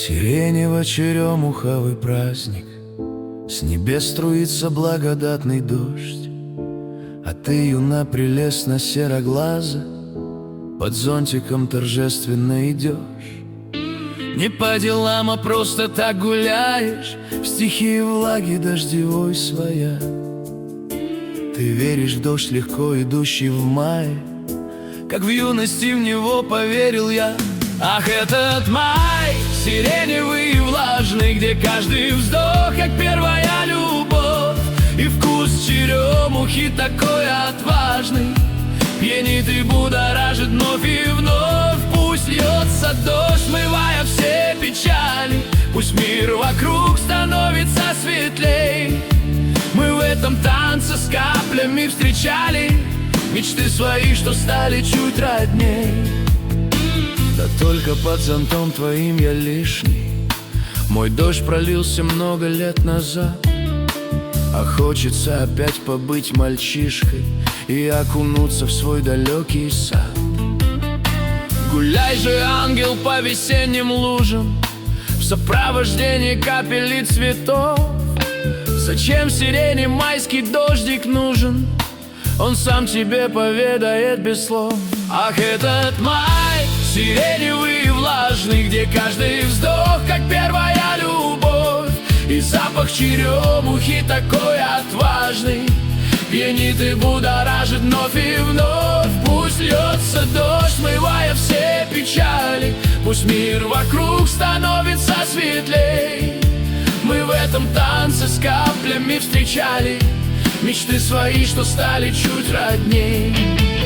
Сиренево-черемуховый праздник, с небес струится благодатный дождь, а ты, юна прелестна сероглаза, под зонтиком торжественно идешь. Не по делам, а просто так гуляешь в стихии влаги дождевой своя. Ты веришь в дождь, легко идущий в мае, как в юности в него поверил я. Ах, этот май, сиреневый и влажный, где каждый вздох, как первая любовь, и вкус черемухи такой отважный пьянит и будоражит вновь и вновь. Пусть льется дождь, смывая все печали, пусть мир вокруг становится светлей. Мы в этом танце с каплями встречали мечты свои, что стали чуть родней. Да только под зонтом твоим я лишний, мой дождь пролился много лет назад, а хочется опять побыть мальчишкой и окунуться в свой далекий сад. Гуляй же, ангел, по весенним лужам в сопровождении капель и цветов. Зачем сирене майский дождик нужен? Он сам тебе поведает без слов. Ах, этот май, сиреневый и влажный, где каждый вздох, как первая любовь, и запах черемухи такой отважный пьянит и будоражит вновь и вновь. Пусть льется дождь, смывая все печали, пусть мир вокруг становится светлей. Мы в этом танце с каплями встречали мечты свои, что стали чуть родней.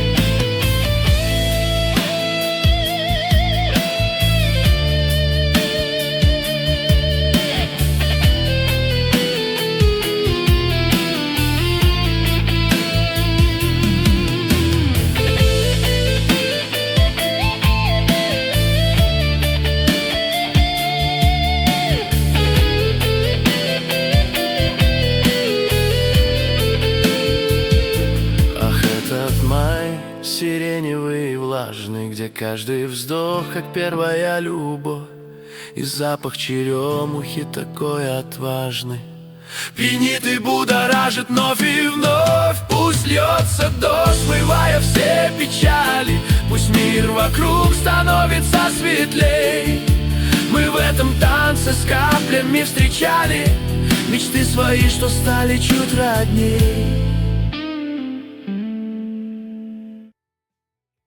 Сиреневый и влажный, где каждый вздох, как первая любовь, и запах черемухи такой отважный пьянит и будоражит вновь и вновь. Пусть льется дождь, смывая все печали, пусть мир вокруг становится светлей. Мы в этом танце с каплями встречали мечты свои, что стали чуть родней.